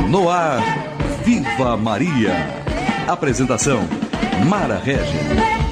No ar, Viva Maria. Apresentação, Mara Regis.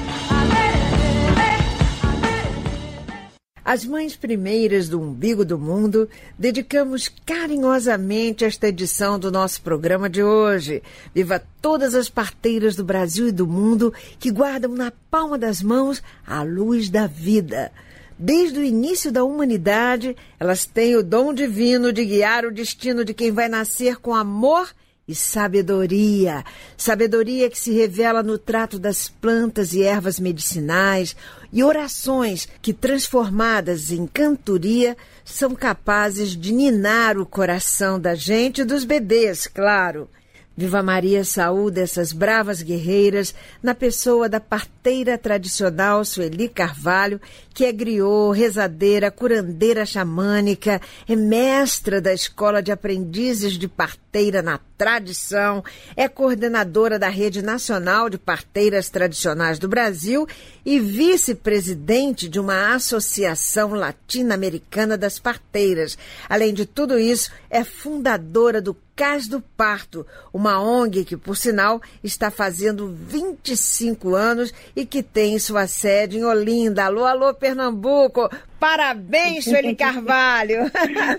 As mães primeiras do umbigo do mundo, dedicamos carinhosamente esta edição do nosso programa de hoje. Viva todas as parteiras do Brasil e do mundo que guardam na palma das mãos a luz da vida. Desde o início da humanidade, elas têm o dom divino de guiar o destino de quem vai nascer com amor e sabedoria. Sabedoria que se revela no trato das plantas e ervas medicinais e orações que, transformadas em cantoria, são capazes de ninar o coração da gente e dos bebês, claro. Viva Maria saúde essas bravas guerreiras na pessoa da parteira tradicional Sueli Carvalho, que é griot, rezadeira, curandeira xamânica, é mestra da Escola de Aprendizes de Parteira na Tradição, é coordenadora da Rede Nacional de Parteiras Tradicionais do Brasil e vice-presidente de uma associação latino-americana das parteiras. Além de tudo isso, é fundadora do Cais do Parto, uma ONG que, por sinal, está fazendo 25 anos e que tem sua sede em Olinda. Alô, alô, Pernambuco! Parabéns, Sueli Carvalho!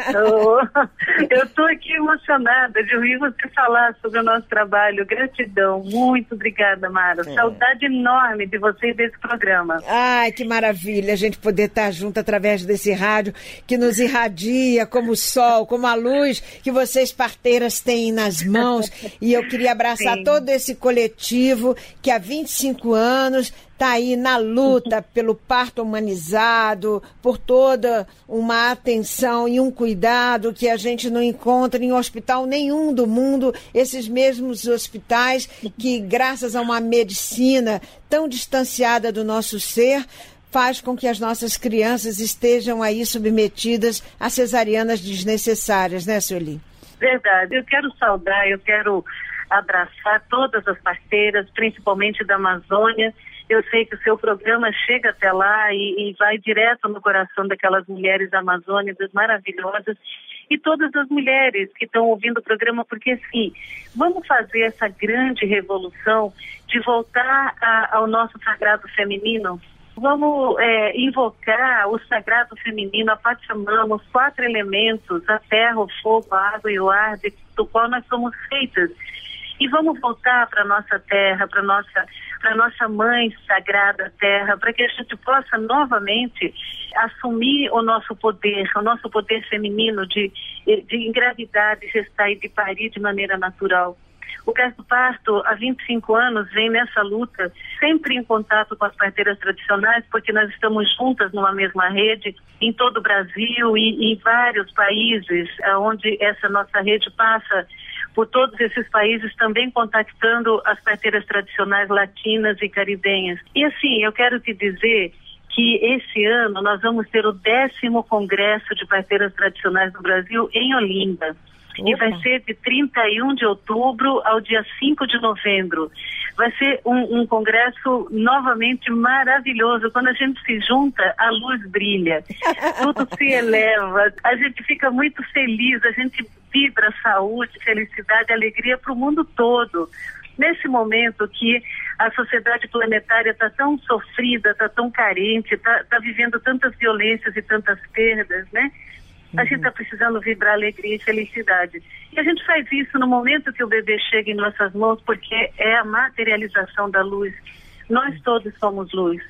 Eu estou aqui emocionada de ouvir você falar sobre o nosso trabalho. Gratidão, muito obrigada, Mara. Saudade enorme de você e desse programa. Ai, que maravilha a gente poder estar junto através desse rádio que nos irradia como o sol, como a luz que vocês parteiras têm nas mãos. E eu queria abraçar todo esse coletivo que há 25 anos está aí na luta pelo parto humanizado, por toda uma atenção e um cuidado que a gente não encontra em hospital nenhum do mundo, esses mesmos hospitais que, graças a uma medicina tão distanciada do nosso ser, faz com que as nossas crianças estejam aí submetidas a cesarianas desnecessárias, né, Sueli? Verdade. Eu quero saudar, eu quero abraçar todas as parteiras, principalmente da Amazônia. Eu sei que o seu programa chega até lá e vai direto no coração daquelas mulheres amazônicas maravilhosas e todas as mulheres que estão ouvindo o programa, porque assim, vamos fazer essa grande revolução de voltar ao nosso sagrado feminino. Vamos invocar o sagrado feminino, a Pachamama, os 4 elementos, a terra, o fogo, a água e o ar, do qual nós somos feitas. E vamos voltar para a nossa terra, para a nossa mãe sagrada terra, para que a gente possa novamente assumir o nosso poder feminino de engravidar, de gestar e de parir de maneira natural. O Cais do Parto, há 25 anos, vem nessa luta, sempre em contato com as parteiras tradicionais, porque nós estamos juntas numa mesma rede, em todo o Brasil e em vários países, onde essa nossa rede passa por todos esses países, também contactando as parteiras tradicionais latinas e caribenhas. E assim, eu quero te dizer que esse ano nós vamos ter o 10º Congresso de Parteiras Tradicionais do Brasil em Olinda. E vai ser de 31 de outubro ao dia 5 de novembro. Vai ser um congresso novamente maravilhoso. Quando a gente se junta, a luz brilha, tudo se eleva, a gente fica muito feliz, a gente vibra saúde, felicidade, alegria para o mundo todo. Nesse momento que a sociedade planetária está tão sofrida, está tão carente, está vivendo tantas violências e tantas perdas, né? A gente está precisando vibrar alegria e felicidade. E a gente faz isso no momento que o bebê chega em nossas mãos, porque é a materialização da luz. Nós todos somos luz.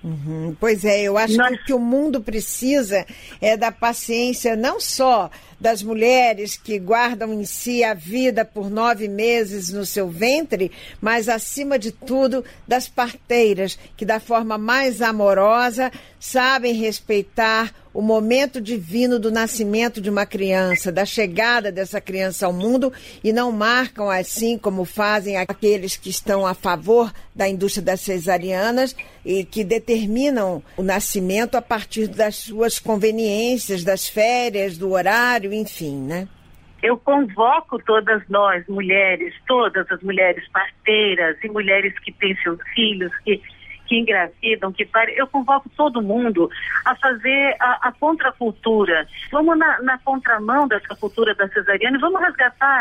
Pois é, eu acho que o que o mundo precisa é da paciência, não só das mulheres que guardam em si a vida por 9 meses no seu ventre, mas, acima de tudo, das parteiras, que da forma mais amorosa sabem respeitar o momento divino do nascimento de uma criança, da chegada dessa criança ao mundo, e não marcam assim como fazem aqueles que estão a favor da indústria das cesarianas e que determinam o nascimento a partir das suas conveniências, das férias, do horário, enfim, né? Eu convoco todas nós, mulheres, todas as mulheres parteiras e mulheres que têm seus filhos, que engravidam, que parem, eu convoco todo mundo a fazer a contracultura. Vamos na contramão dessa cultura da cesariana e vamos resgatar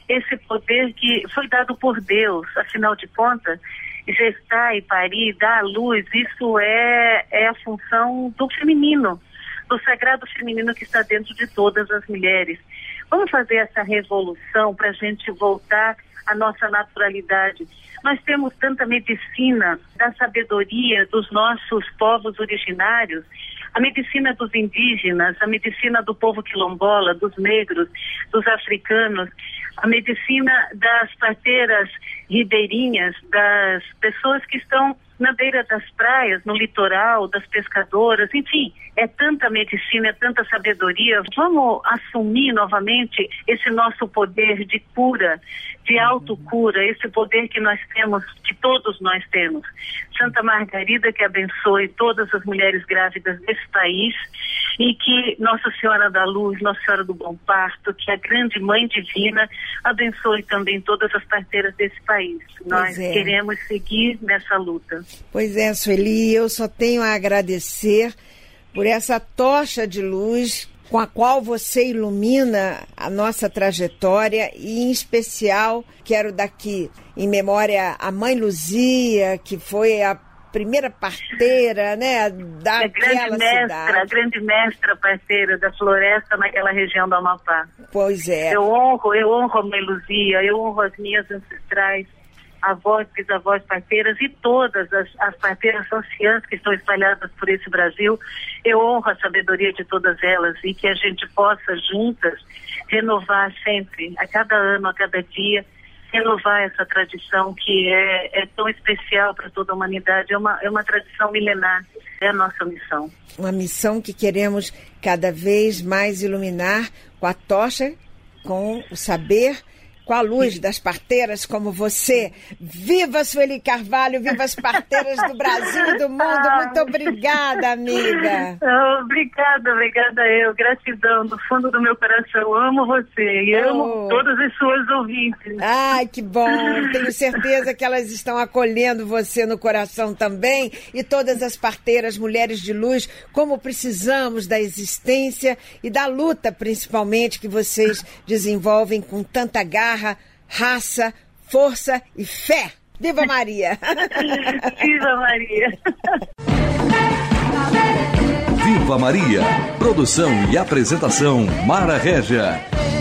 esse poder que foi dado por Deus, afinal de contas, gestar e parir, dar à luz, isso é a função do feminino, do sagrado feminino que está dentro de todas as mulheres. Vamos fazer essa revolução para a gente voltar à nossa naturalidade. Nós temos tanta medicina da sabedoria dos nossos povos originários, a medicina dos indígenas, a medicina do povo quilombola, dos negros, dos africanos, a medicina das parteiras ribeirinhas, das pessoas que estão na beira das praias, no litoral, das pescadoras, enfim, é tanta medicina, é tanta sabedoria. Vamos assumir novamente esse nosso poder de cura, de autocura, esse poder que nós temos, que todos nós temos. Santa Margarida que abençoe todas as mulheres grávidas desse país e que Nossa Senhora da Luz, Nossa Senhora do Bom Parto, que é a grande Mãe Divina, abençoe também todas as parteiras desse país. Nós queremos seguir nessa luta. Pois é, Sueli, eu só tenho a agradecer por essa tocha de luz com a qual você ilumina a nossa trajetória e, em especial, quero daqui em memória a Mãe Luzia, que foi a primeira parteira, né, daquela cidade. A grande mestra parteira da floresta naquela região do Amapá. Pois é. Eu honro a Mãe Luzia, eu honro as minhas ancestrais, avós, bisavós parteiras e todas as parteiras anciãs que estão espalhadas por esse Brasil. Eu honro a sabedoria de todas elas e que a gente possa juntas renovar sempre, a cada ano, a cada dia, renovar essa tradição que é tão especial para toda a humanidade. É uma tradição milenar, é a nossa missão. Uma missão que queremos cada vez mais iluminar com a tocha, com o saber, com a luz das parteiras como você. Viva Sueli Carvalho, viva as parteiras do Brasil e do mundo. Muito obrigada, amiga. Obrigada eu. Gratidão do fundo do meu coração. Amo você e amo todas as suas ouvintes. Ai, que bom. Tenho certeza que elas estão acolhendo você no coração também e todas as parteiras, mulheres de luz, como precisamos da existência e da luta, principalmente, que vocês desenvolvem com tanta garra, raça, força e fé. Viva Maria! Viva Maria! Viva Maria! Produção e apresentação Mara Régia.